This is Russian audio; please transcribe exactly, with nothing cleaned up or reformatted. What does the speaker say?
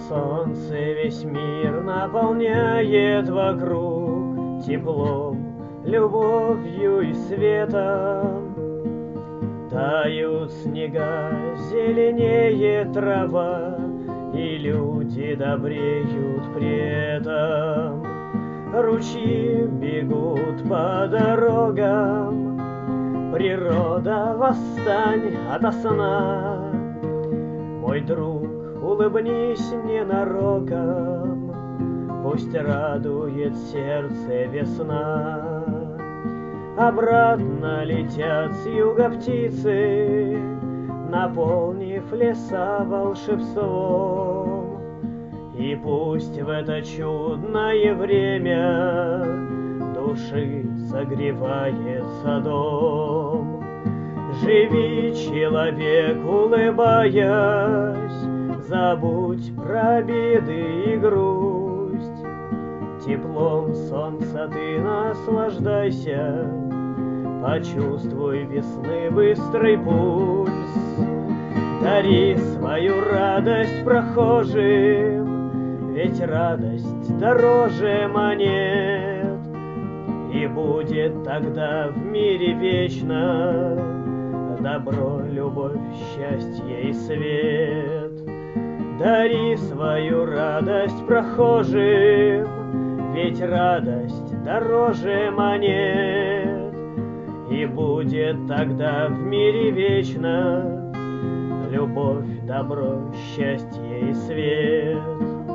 Солнце весь мир наполняет вокруг теплом, любовью и светом. Тают снега, зеленеет трава, и люди добреют при этом. Ручьи бегут по дорогам, природа, восстань ото сна. Мой друг, улыбнись ненароком, пусть радует сердце весна. Обратно летят с юга птицы, наполнив леса волшебством. И пусть в это чудное время души согревается дом. Живи, человек, улыбаясь, забудь про беды и грусть. Теплом солнца ты наслаждайся, почувствуй весны быстрый пульс. Дари свою радость прохожим, ведь радость дороже монет. И будет тогда в мире вечно добро, любовь, счастье и свет. Дари свою радость прохожим, ведь радость дороже монет. И будет тогда в мире вечно любовь, добро, счастье и свет.